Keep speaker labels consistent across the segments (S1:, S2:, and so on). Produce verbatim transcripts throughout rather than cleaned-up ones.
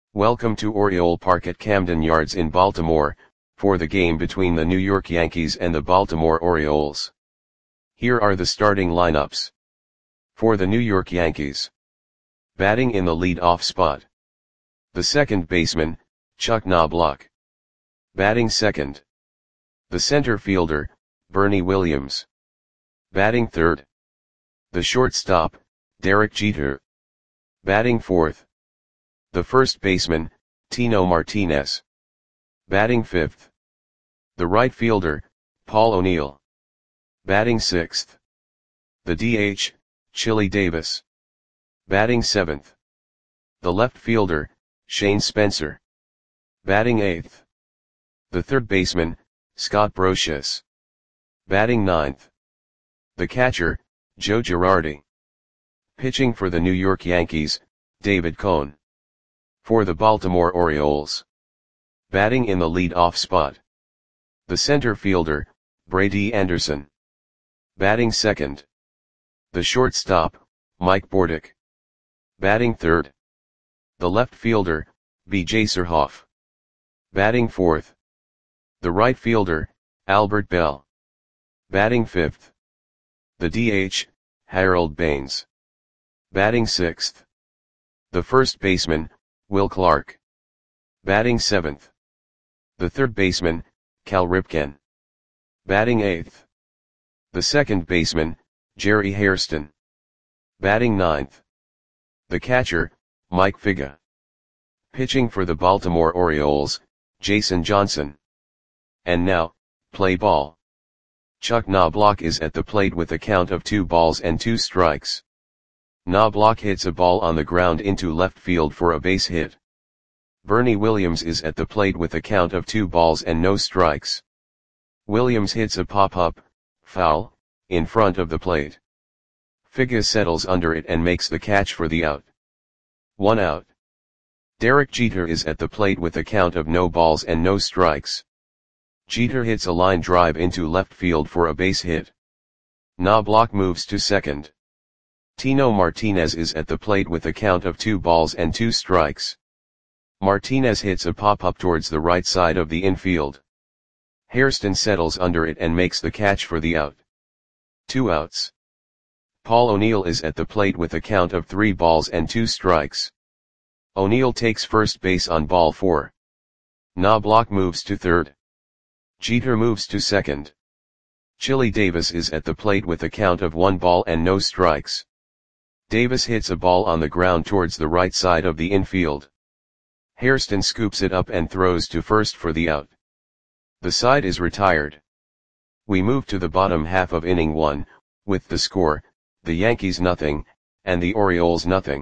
S1: Welcome to Oriole Park at Camden Yards in Baltimore, for the game between the New York Yankees and the Baltimore Orioles. Here are the starting lineups. For the New York Yankees. Batting in the lead-off spot. The second baseman, Chuck Knobloch. Batting second. The center fielder, Bernie Williams. Batting third. The shortstop, Derek Jeter. Batting fourth. The first baseman, Tino Martinez. Batting fifth. The right fielder, Paul O'Neill. Batting sixth. The D H, Chili Davis. Batting seventh. The left fielder, Shane Spencer. Batting eighth. The third baseman, Scott Brosius. Batting ninth. The catcher, Joe Girardi. Pitching for the New York Yankees, David Cone. For the Baltimore Orioles. Batting in the lead-off spot. The center fielder, Brady Anderson. Batting second. The shortstop, Mike Bordick. Batting third. The left fielder, B J Surhoff. Batting fourth. The right fielder, Albert Belle. Batting fifth. The D H, Harold Baines. Batting sixth. The first baseman, Will Clark. Batting seventh. The third baseman, Cal Ripken. Batting eighth. The second baseman, Jerry Hairston. Batting ninth. The catcher, Mike Figa. Pitching for the Baltimore Orioles, Jason Johnson. And now, play ball. Chuck Knobloch is at the plate with a count of two balls and two strikes. Knobloch hits a ball on the ground into left field for a base hit. Bernie Williams is at the plate with a count of two balls and no strikes. Williams hits a pop-up, foul, in front of the plate. Figa settles under it and makes the catch for the out. One out. Derek Jeter is at the plate with a count of no balls and no strikes. Jeter hits a line drive into left field for a base hit. Knobloch moves to second. Tino Martinez is at the plate with a count of two balls and two strikes. Martinez hits a pop-up towards the right side of the infield. Hairston settles under it and makes the catch for the out. Two outs. Paul O'Neill is at the plate with a count of three balls and two strikes. O'Neill takes first base on ball four. Knobloch moves to third. Jeter moves to second. Chili Davis is at the plate with a count of one ball and no strikes. Davis hits a ball on the ground towards the right side of the infield. Hairston scoops it up and throws to first for the out. The side is retired. We move to the bottom half of inning one, with the score, the Yankees nothing, and the Orioles nothing.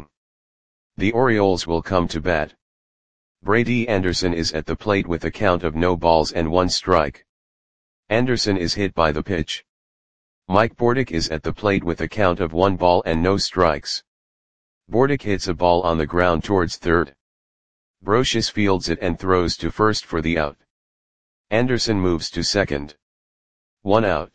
S1: The Orioles will come to bat. Brady Anderson is at the plate with a count of no balls and one strike. Anderson is hit by the pitch. Mike Bordick is at the plate with a count of one ball and no strikes. Bordick hits a ball on the ground towards third. Brosius fields it and throws to first for the out. Anderson moves to second. One out.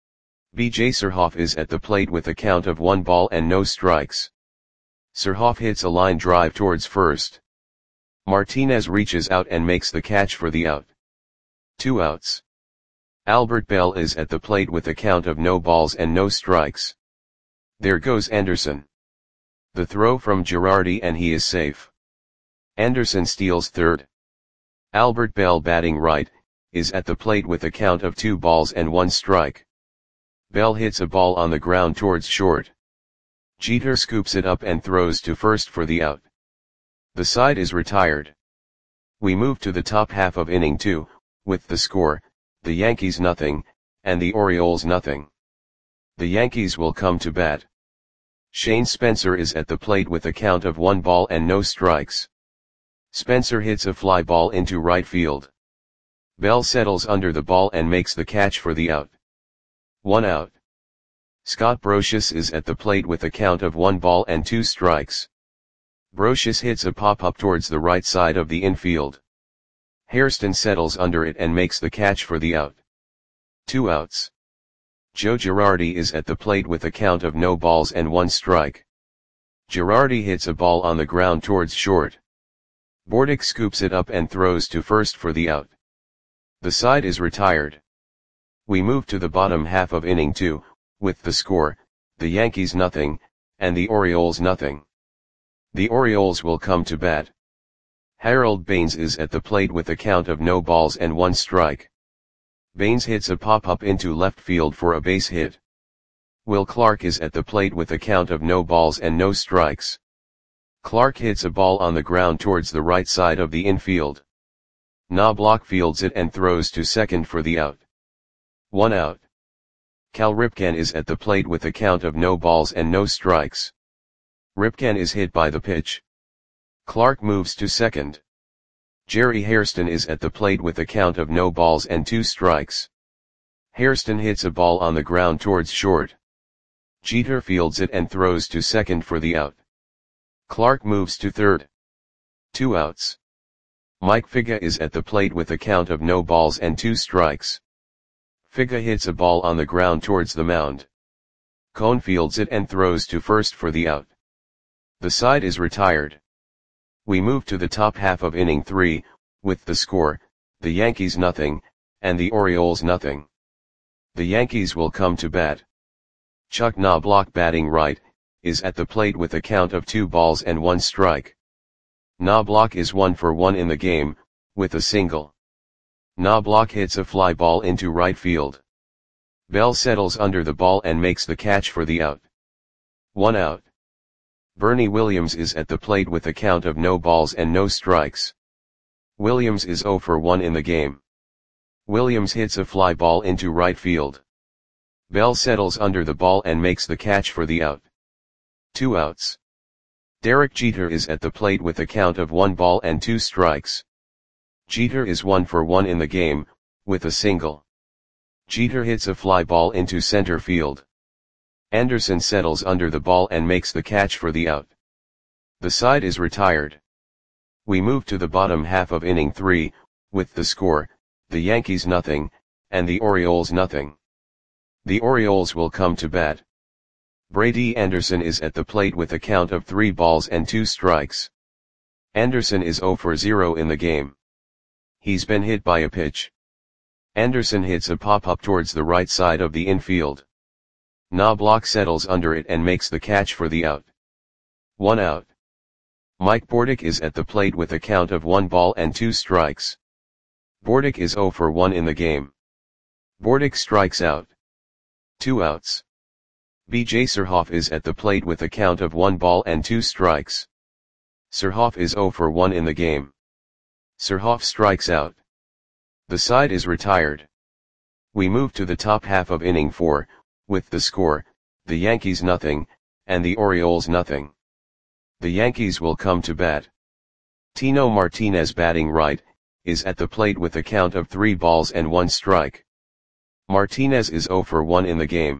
S1: B J Surhoff is at the plate with a count of one ball and no strikes. Surhoff hits a line drive towards first. Martinez reaches out and makes the catch for the out. Two outs. Albert Belle is at the plate with a count of no balls and no strikes. There goes Anderson. The throw from Girardi and he is safe. Anderson steals third. Albert Belle, batting right, is at the plate with a count of two balls and one strike. Belle hits a ball on the ground towards short. Jeter scoops it up and throws to first for the out. The side is retired. We move to the top half of inning two, with the score, the Yankees nothing, and the Orioles nothing. The Yankees will come to bat. Shane Spencer is at the plate with a count of one ball and no strikes. Spencer hits a fly ball into right field. Belle settles under the ball and makes the catch for the out. One out. Scott Brosius is at the plate with a count of one ball and two strikes. Brosius hits a pop-up towards the right side of the infield. Hairston settles under it and makes the catch for the out. Two outs. Joe Girardi is at the plate with a count of no balls and one strike. Girardi hits a ball on the ground towards short. Bordick scoops it up and throws to first for the out. The side is retired. We move to the bottom half of inning two, with the score, the Yankees nothing, and the Orioles nothing. The Orioles will come to bat. Harold Baines is at the plate with a count of no balls and one strike. Baines hits a pop-up into left field for a base hit. Will Clark is at the plate with a count of no balls and no strikes. Clark hits a ball on the ground towards the right side of the infield. Knobloch fields it and throws to second for the out. One out. Cal Ripken is at the plate with a count of no balls and no strikes. Ripken is hit by the pitch. Clark moves to second. Jerry Hairston is at the plate with a count of no balls and two strikes. Hairston hits a ball on the ground towards short. Jeter fields it and throws to second for the out. Clark moves to third. Two outs. Mike Figa is at the plate with a count of no balls and two strikes. Figa hits a ball on the ground towards the mound. Cone fields it and throws to first for the out. The side is retired. We move to the top half of inning three, with the score, the Yankees nothing, and the Orioles nothing. The Yankees will come to bat. Chuck Knobloch, batting right, is at the plate with a count of two balls and one strike. Knobloch is one for one in the game, with a single. Knobloch hits a fly ball into right field. Bell settles under the ball and makes the catch for the out. One out. Bernie Williams is at the plate with a count of no balls and no strikes. Williams is zero for one in the game. Williams hits a fly ball into right field. Bell settles under the ball and makes the catch for the out. Two outs. Derek Jeter is at the plate with a count of one ball and two strikes. Jeter is one for one in the game, with a single. Jeter hits a fly ball into center field. Anderson settles under the ball and makes the catch for the out. The side is retired. We move to the bottom half of inning three, with the score, the Yankees nothing, and the Orioles nothing. The Orioles will come to bat. Brady Anderson is at the plate with a count of three balls and two strikes. Anderson is zero for zero in the game. He's been hit by a pitch. Anderson hits a pop-up towards the right side of the infield. Knobloch settles under it and makes the catch for the out. One out. Mike Bordick is at the plate with a count of one ball and two strikes. Bordick is zero for one in the game. Bordick strikes out. Two outs. B J Surhoff is at the plate with a count of one ball and two strikes. Surhoff is zero for one in the game. Surhoff strikes out. The side is retired. We move to the top half of inning four, with the score, the Yankees nothing, and the Orioles nothing. The Yankees will come to bat. Tino Martinez, batting right, is at the plate with a count of three balls and one strike. Martinez is zero for one in the game.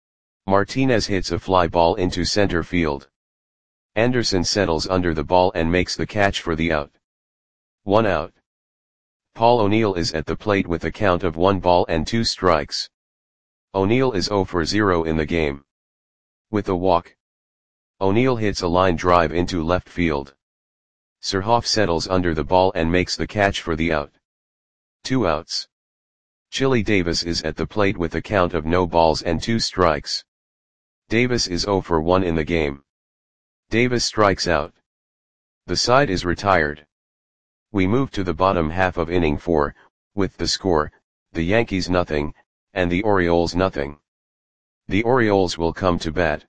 S1: Martinez hits a fly ball into center field. Anderson settles under the ball and makes the catch for the out. One out. Paul O'Neill is at the plate with a count of one ball and two strikes. O'Neill is zero for zero in the game. With a walk. O'Neill hits a line drive into left field. Surhoff settles under the ball and makes the catch for the out. Two outs. Chili Davis is at the plate with a count of no balls and two strikes. Davis is zero for one in the game. Davis strikes out. The side is retired. We move to the bottom half of inning four, with the score, the Yankees nothing, and the Orioles nothing. The Orioles will come to bat.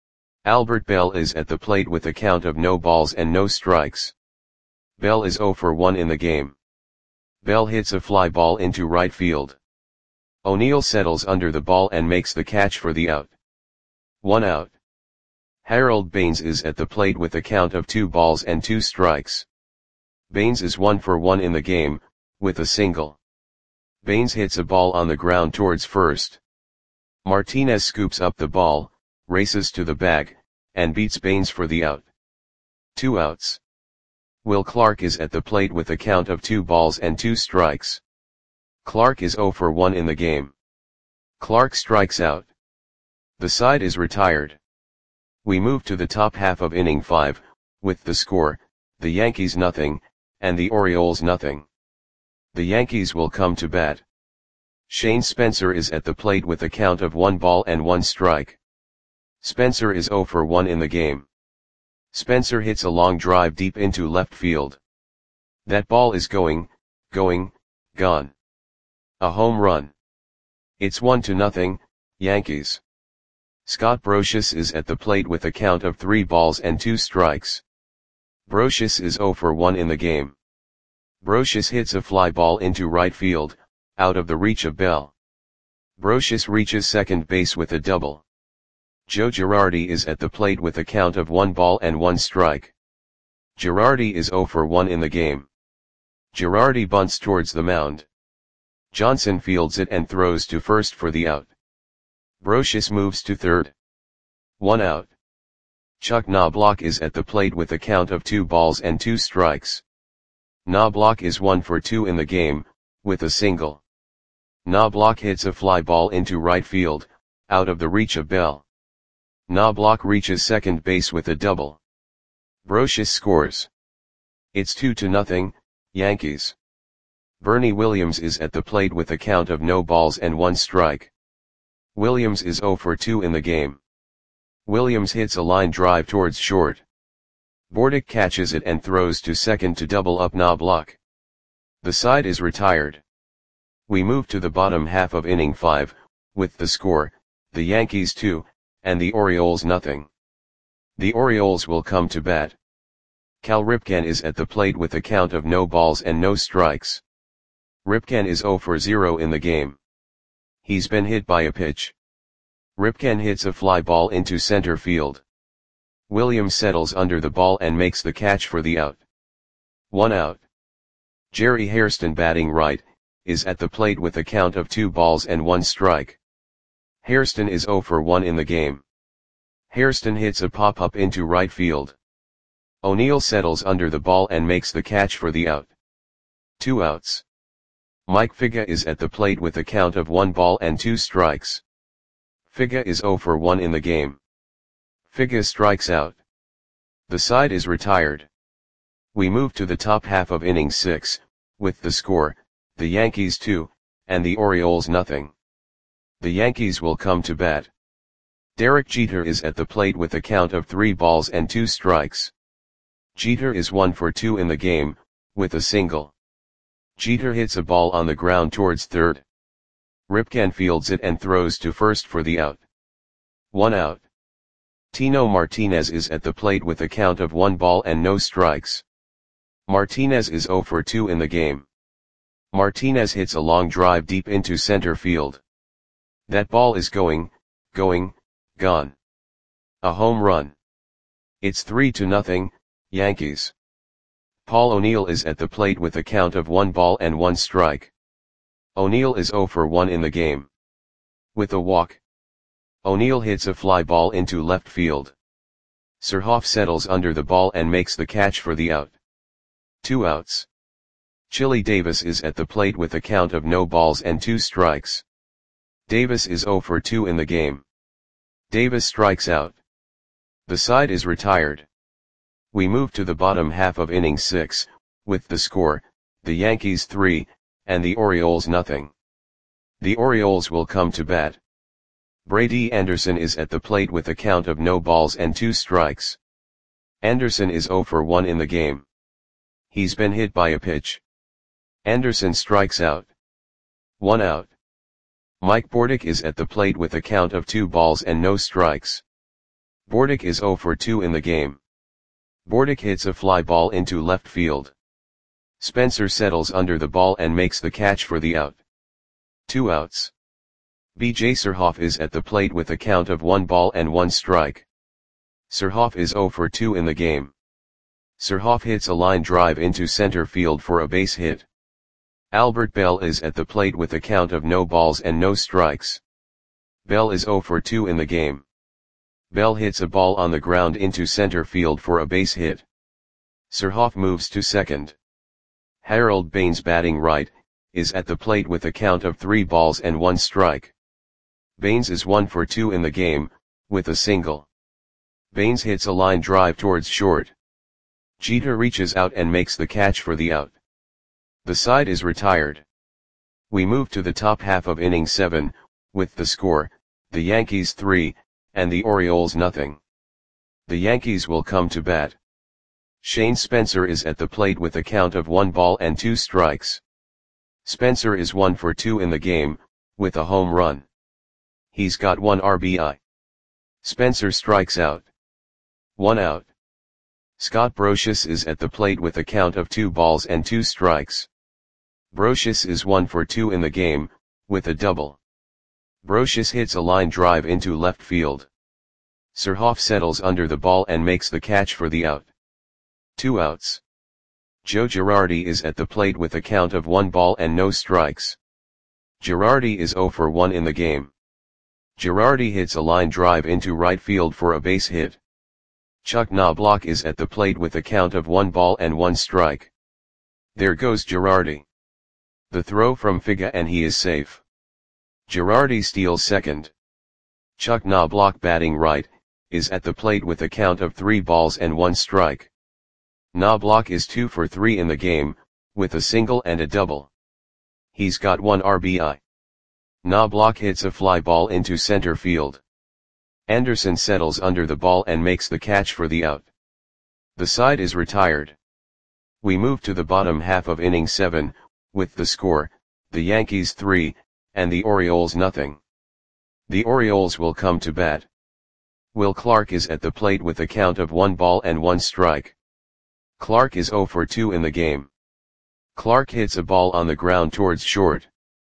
S1: Albert Bell is at the plate with a count of no balls and no strikes. Bell is zero for one in the game. Bell hits a fly ball into right field. O'Neill settles under the ball and makes the catch for the out. One out. Harold Baines is at the plate with a count of two balls and two strikes. Baines is one for one in the game, with a single. Baines hits a ball on the ground towards first. Martinez scoops up the ball, races to the bag, and beats Baines for the out. Two outs. Will Clark is at the plate with a count of two balls and two strikes. Clark is zero for one in the game. Clark strikes out. The side is retired. We move to the top half of inning five, with the score, the Yankees nothing, and the Orioles nothing. The Yankees will come to bat. Shane Spencer is at the plate with a count of one ball and one strike. Spencer is zero for one in the game. Spencer hits a long drive deep into left field. That ball is going, going, gone. A home run. It's one to nothing, Yankees. Scott Brosius is at the plate with a count of three balls and two strikes. Brosius is zero for one in the game. Brosius hits a fly ball into right field, out of the reach of Bell. Brosius reaches second base with a double. Joe Girardi is at the plate with a count of one ball and one strike. Girardi is zero for one in the game. Girardi bunts towards the mound. Johnson fields it and throws to first for the out. Brosius moves to third. One out. Chuck Knobloch is at the plate with a count of two balls and two strikes. Knobloch is one for two in the game, with a single. Knobloch hits a fly ball into right field, out of the reach of Bell. Knobloch reaches second base with a double. Brosius scores. It's two to nothing, Yankees. Bernie Williams is at the plate with a count of no balls and one strike. Williams is zero for two in the game. Williams hits a line drive towards short. Bordick catches it and throws to second to double up Knobloch. The side is retired. We move to the bottom half of inning five, with the score, the Yankees two, and the Orioles nothing. The Orioles will come to bat. Cal Ripken is at the plate with a count of no balls and no strikes. Ripken is zero for zero in the game. He's been hit by a pitch. Ripken hits a fly ball into center field. Williams settles under the ball and makes the catch for the out. One out. Jerry Hairston, batting right, is at the plate with a count of two balls and one strike. Hairston is zero for one in the game. Hairston hits a pop-up into right field. O'Neill settles under the ball and makes the catch for the out. Two outs. Mike Figa is at the plate with a count of one ball and two strikes. Figa is zero for one in the game. Figa strikes out. The side is retired. We move to the top half of inning six, with the score, the Yankees two, and the Orioles nothing. The Yankees will come to bat. Derek Jeter is at the plate with a count of three balls and two strikes. Jeter is one for two in the game, with a single. Jeter hits a ball on the ground towards third. Ripken fields it and throws to first for the out. One out. Tino Martinez is at the plate with a count of one ball and no strikes. Martinez is zero for two in the game. Martinez hits a long drive deep into center field. That ball is going, going, gone. A home run. It's three to nothing, Yankees. Paul O'Neill is at the plate with a count of one ball and one strike. O'Neill is zero for one in the game. With a walk. O'Neill hits a fly ball into left field. Surhoff settles under the ball and makes the catch for the out. Two outs. Chili Davis is at the plate with a count of no balls and two strikes. Davis is zero for two in the game. Davis strikes out. The side is retired. We move to the bottom half of inning six, with the score, the Yankees three, and the Orioles nothing. The Orioles will come to bat. Brady Anderson is at the plate with a count of no balls and two strikes. Anderson is zero for one in the game. He's been hit by a pitch. Anderson strikes out. One out. Mike Bordick is at the plate with a count of two balls and no strikes. Bordick is zero for two in the game. Bordick hits a fly ball into left field. Spencer settles under the ball and makes the catch for the out. Two outs. B J Surhoff is at the plate with a count of one ball and one strike. Surhoff is zero for two in the game. Surhoff hits a line drive into center field for a base hit. Albert Bell is at the plate with a count of no balls and no strikes. Bell is zero for two in the game. Bell hits a ball on the ground into center field for a base hit. Surhoff moves to second. Harold Baines, batting right, is at the plate with a count of three balls and one strike. Baines is one for two in the game, with a single. Baines hits a line drive towards short. Jeter reaches out and makes the catch for the out. The side is retired. We move to the top half of inning seven, with the score, the Yankees three, and the Orioles nothing. The Yankees will come to bat. Shane Spencer is at the plate with a count of one ball and two strikes. Spencer is one for two in the game, with a home run. He's got one R B I. Spencer strikes out. One out. Scott Brosius is at the plate with a count of two balls and two strikes. Brosius is one for two in the game, with a double. Brosius hits a line drive into left field. Surhoff settles under the ball and makes the catch for the out. Two outs. Joe Girardi is at the plate with a count of one ball and no strikes. Girardi is zero for one in the game. Girardi hits a line drive into right field for a base hit. Chuck Knobloch is at the plate with a count of one ball and one strike. There goes Girardi. The throw from Figa and he is safe. Girardi steals second. Chuck Knobloch, batting right, is at the plate with a count of three balls and one strike. Knobloch is two for three in the game, with a single and a double. He's got one R B I. Knobloch hits a fly ball into center field. Anderson settles under the ball and makes the catch for the out. The side is retired. We move to the bottom half of inning seven, with the score, the Yankees three, and the Orioles nothing. The Orioles will come to bat. Will Clark is at the plate with a count of one ball and one strike. Clark is zero for two in the game. Clark hits a ball on the ground towards short.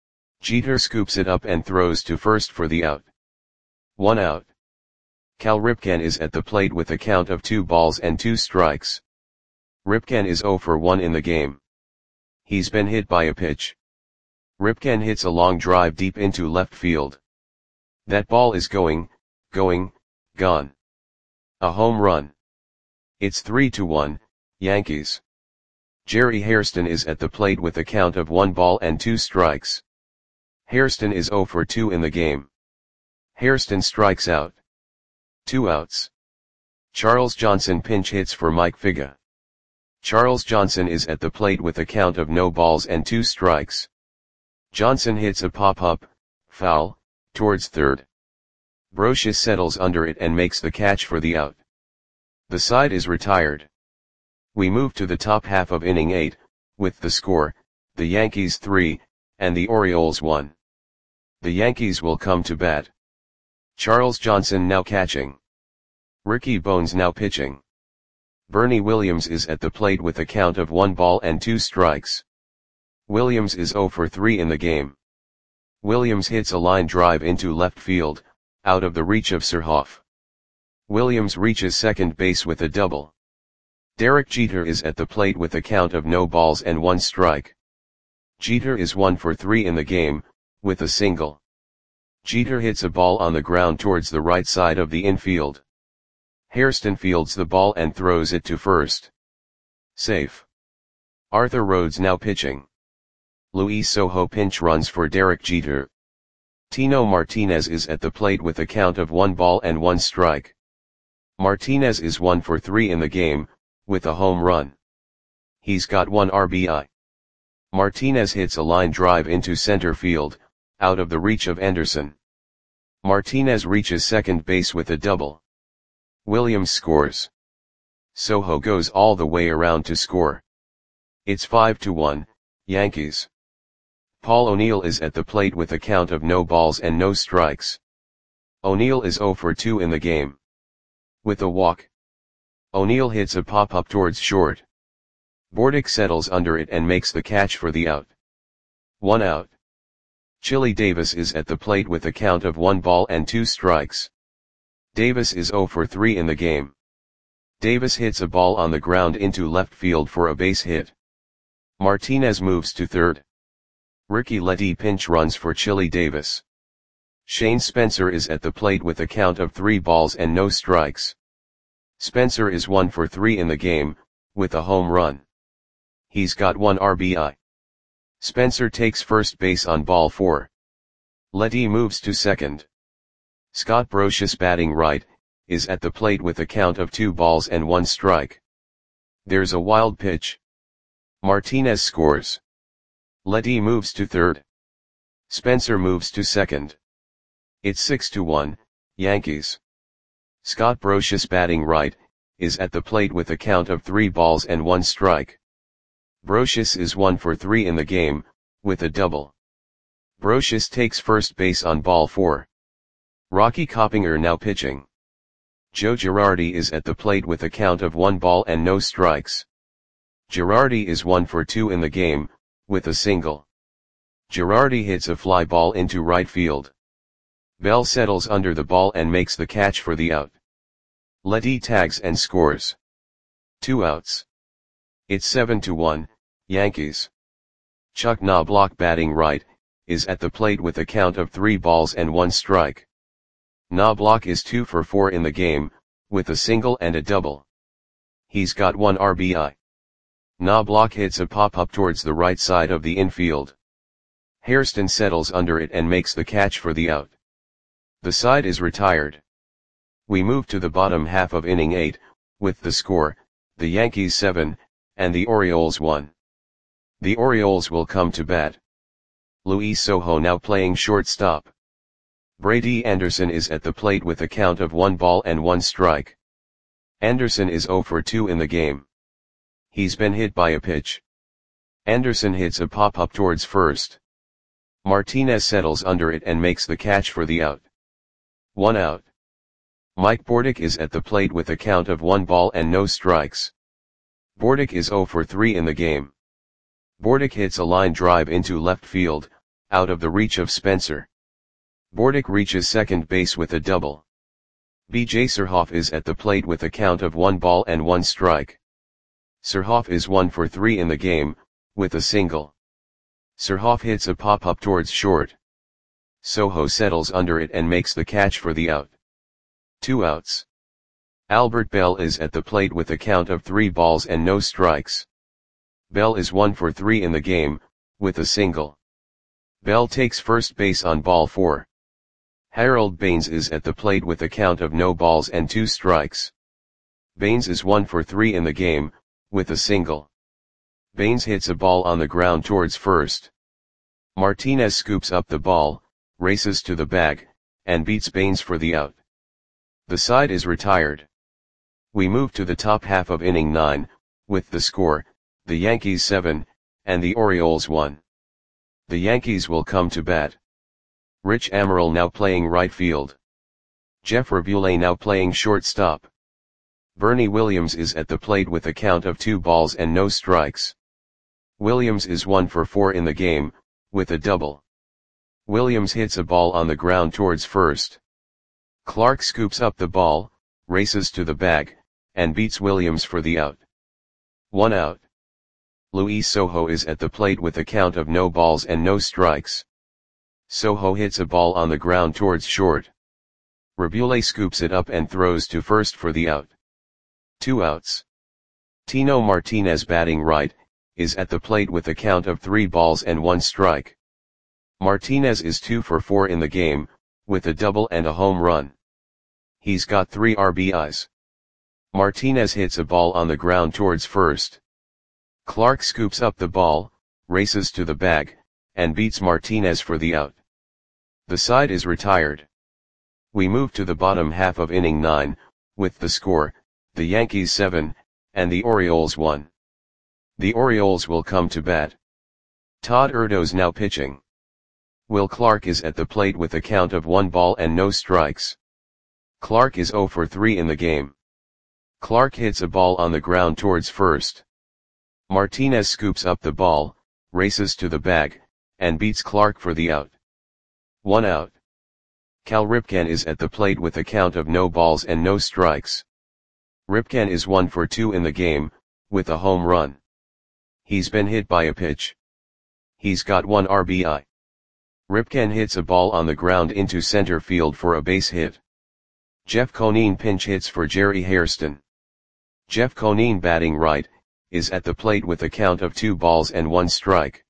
S1: Jeter scoops it up and throws to first for the out. One out. Cal Ripken is at the plate with a count of two balls and two strikes. Ripken is zero for one in the game. He's been hit by a pitch. Ripken hits a long drive deep into left field. That ball is going, going, gone. A home run. It's three to one, Yankees. Jerry Hairston is at the plate with a count of one ball and two strikes. Hairston is zero for two in the game. Hairston strikes out. Two outs. Charles Johnson pinch hits for Mike Figa. Charles Johnson is at the plate with a count of no balls and two strikes. Johnson hits a pop-up, foul, towards third. Brosius settles under it and makes the catch for the out. The side is retired. We move to the top half of inning eight, with the score, the Yankees three, and the Orioles one. The Yankees will come to bat. Charles Johnson now catching. Ricky Bones now pitching. Bernie Williams is at the plate with a count of one ball and two strikes. Williams is zero for three in the game. Williams hits a line drive into left field, out of the reach of Surhoff. Williams reaches second base with a double. Derek Jeter is at the plate with a count of no balls and one strike. Jeter is one for three in the game, with a single. Jeter hits a ball on the ground towards the right side of the infield. Hairston fields the ball and throws it to first. Safe. Arthur Rhodes now pitching. Luis Sojo pinch runs for Derek Jeter. Tino Martinez is at the plate with a count of one ball and one strike. Martinez is one for three in the game, with a home run. He's got one R B I. Martinez hits a line drive into center field, out of the reach of Anderson. Martinez reaches second base with a double. Williams scores. Sojo goes all the way around to score. It's five to one, Yankees. Paul O'Neill is at the plate with a count of no balls and no strikes. O'Neill is zero for two in the game. With a walk. O'Neill hits a pop-up towards short. Bordick settles under it and makes the catch for the out. One out. Chili Davis is at the plate with a count of one ball and two strikes. Davis is zero for three in the game. Davis hits a ball on the ground into left field for a base hit. Martinez moves to third. Ricky Letty pinch runs for Chili Davis. Shane Spencer is at the plate with a count of three balls and no strikes. Spencer is one for three in the game, with a home run. He's got one R B I. Spencer takes first base on ball four. Letty moves to second. Scott Brosius, batting right, is at the plate with a count of two balls and one strike. There's a wild pitch. Martinez scores. Letty moves to third. Spencer moves to second. It's six to one, Yankees. Scott Brosius, batting right, is at the plate with a count of three balls and one strike. Brosius is one for three in the game, with a double. Brosius takes first base on ball four. Rocky Coppinger now pitching. Joe Girardi is at the plate with a count of one ball and no strikes. Girardi is one for two in the game, with a single. Girardi hits a fly ball into right field. Bell settles under the ball and makes the catch for the out. Letty tags and scores. Two outs. It's seven to one, Yankees. Chuck Knobloch, batting right, is at the plate with a count of three balls and one strike. Knobloch is two for four in the game, with a single and a double. He's got one R B I. Knobloch hits a pop-up towards the right side of the infield. Hairston settles under it and makes the catch for the out. The side is retired. We move to the bottom half of inning eight, with the score, the Yankees seven, and the Orioles one. The Orioles will come to bat. Luis Sojo now playing shortstop. Brady Anderson is at the plate with a count of one ball and one strike. Anderson is zero for two in the game. He's been hit by a pitch. Anderson hits a pop-up towards first. Martinez settles under it and makes the catch for the out. One out. Mike Bordick is at the plate with a count of one ball and no strikes. Bordick is zero for three in the game. Bordick hits a line drive into left field, out of the reach of Spencer. Bordick reaches second base with a double. B J Surhoff is at the plate with a count of one ball and one strike. Surhoff is one for three in the game, with a single. Surhoff hits a pop-up towards short. Sojo settles under it and makes the catch for the out. Two outs. Albert Bell is at the plate with a count of three balls and no strikes. Bell is one for three in the game, with a single. Bell takes first base on ball four. Harold Baines is at the plate with a count of no balls and two strikes. Baines is one for three in the game, with a single. Baines hits a ball on the ground towards first. Martinez scoops up the ball, races to the bag, and beats Baines for the out. The side is retired. We move to the top half of inning nine, with the score, the Yankees seven, and the Orioles one. The Yankees will come to bat. Rich Amaral now playing right field. Jeff Rabule now playing shortstop. Bernie Williams is at the plate with a count of two balls and no strikes. Williams is one for four in the game, with a double. Williams hits a ball on the ground towards first. Clark scoops up the ball, races to the bag, and beats Williams for the out. One out. Luis Sojo is at the plate with a count of no balls and no strikes. Sojo hits a ball on the ground towards short. Rabule scoops it up and throws to first for the out. Two outs. Tino Martinez, batting right, is at the plate with a count of three balls and one strike. Martinez is two for four in the game, with a double and a home run. He's got three R B Is. Martinez hits a ball on the ground towards first. Clark scoops up the ball, races to the bag, and beats Martinez for the out. The side is retired. We move to the bottom half of inning nine, with the score, the Yankees seven, and the Orioles one. The Orioles will come to bat. Todd Erdo's now pitching. Will Clark is at the plate with a count of one ball and no strikes. Clark is zero for three in the game. Clark hits a ball on the ground towards first. Martinez scoops up the ball, races to the bag, and beats Clark for the out. One out. Cal Ripken is at the plate with a count of no balls and no strikes. Ripken is one for two in the game, with a home run. He's been hit by a pitch. He's got one R B I. Ripken hits a ball on the ground into center field for a base hit. Jeff Conine pinch hits for Jerry Hairston. Jeff Conine, batting right, is at the plate with a count of two balls and one strike.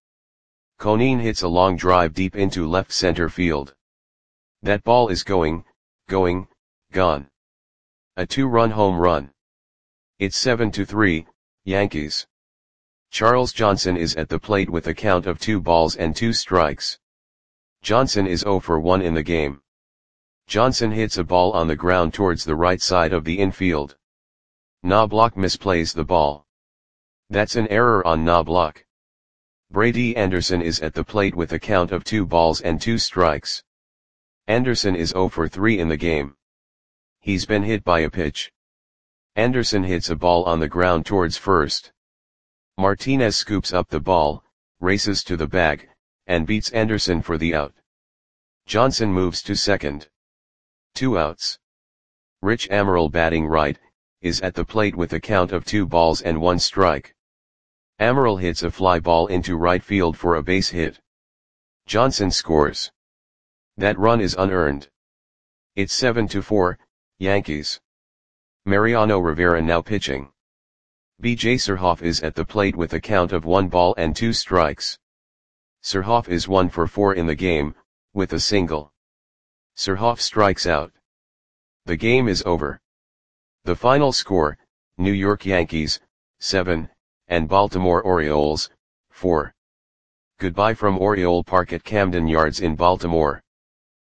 S1: Conine hits a long drive deep into left center field. That ball is going, going, gone. A two-run home run. It's seven to three, Yankees. Charles Johnson is at the plate with a count of two balls and two strikes. Johnson is zero for one in the game. Johnson hits a ball on the ground towards the right side of the infield. Knobloch misplays the ball. That's an error on Knobloch. Brady Anderson is at the plate with a count of two balls and two strikes. Anderson is zero for three in the game. He's been hit by a pitch. Anderson hits a ball on the ground towards first. Martinez scoops up the ball, races to the bag, and beats Anderson for the out. Johnson moves to second. Two outs. Rich Amaral, batting right, is at the plate with a count of two balls and one strike. Amaral hits a fly ball into right field for a base hit. Johnson scores. That run is unearned. It's seven to four, Yankees. Mariano Rivera now pitching. B J Surhoff is at the plate with a count of one ball and two strikes. Surhoff is one for four in the game, with a single. Surhoff strikes out. The game is over. The final score, New York Yankees, seven, and Baltimore Orioles, four. Goodbye from Oriole Park at Camden Yards in Baltimore.